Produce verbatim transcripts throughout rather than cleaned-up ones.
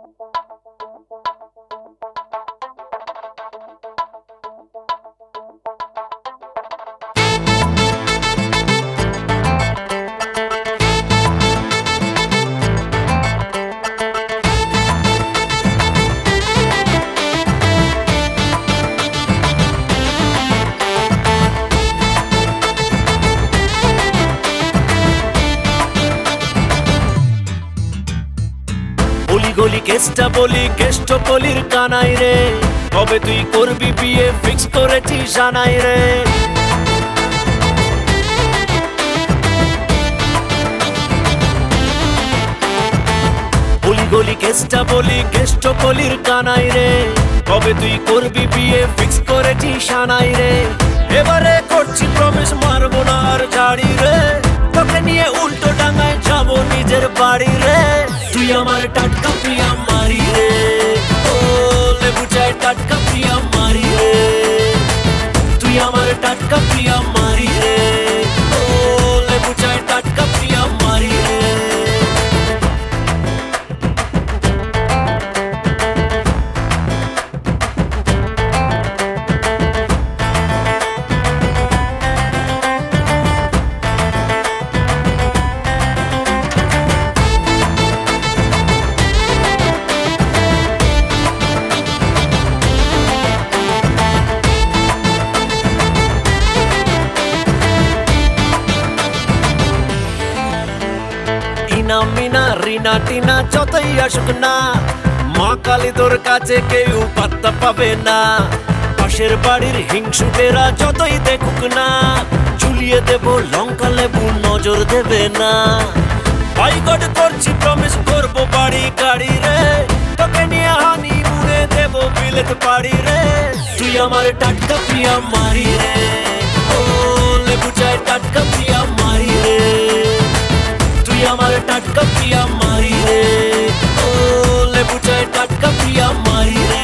গলি কেষ্টা বলি কেষ্ট কলির কানাই রে, কবে তুই করবি বিয়ে ফিক্স করেছিস জানাই রে। গলি গলি কেষ্টা বলি কেষ্ট কলির কানাই রে, কবে তুই করবি বিয়ে ফিক্স করেছিস জানাই রে। এবারে করছি প্রমিস মারবো না আর ঝাড়ি রে, তোকে নিয়ে উল্টো ডাঙায় যাবো নিজের বাড়ি রে। তুই আমার টাটকা প্রিয়া মারি রে, ও লেবু চায় টাটকা প্রিয়া মারি রে। তুই আমার টাটকা প্রিয়া মারি রে, ও লেবু চায় টাটকা প্রিয়া মারি রে। মিনা রিনা টিনা যতই আসুক না, মা কালী তোর কাছে কেউ পাত্তা পাবে না। পাশের বাড়ির হিংসুটেরা যতই দেখুক না, ঝুলিয়ে দেব লঙ্কা লেবু নজর দেবে না। বাইকট করছি প্রমিস করবো বাড়ি গাড়ি রে, তোকে নিয়ে হানি মুড়ে দেব বিলেত পাড়ি রে। তুই আমার টাটকা প্রিয়া মারি রে, ও লেবু চায় টাটকা প্রিয়া মারি রে। তুই আমার টাটকা প্রিয়া মারি রে, ও লেবু চায় টাটকা প্রিয়া মারি রে।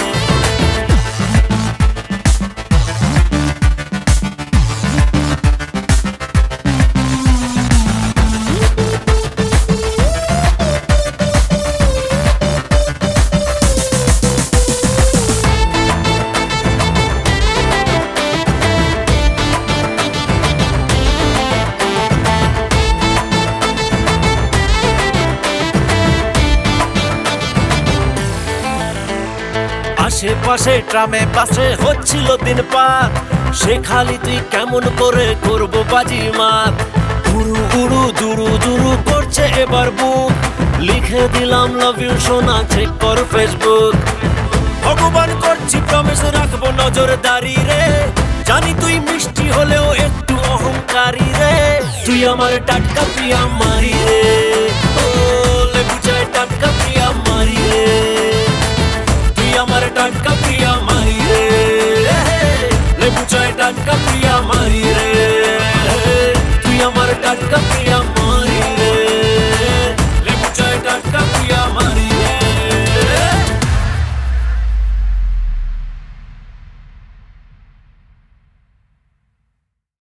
আশেপাশে ট্রামে পাশে হচ্ছিল দিন পার, সে খালি তুই কেমন করে করবো বাজি মার। উড়ু উড়ু দুরু দুরু করছে এবার বুক, লিখে দিলাম লাভ ইউ সোনা চেক কর ফেসবুক। ভগবান করছি প্রমিস রাখবো নজরদারি রে, জানি তুই মিষ্টি হলেও একটু অহংকারী রে। তুই আমার টাটকা প্রিয়া মারি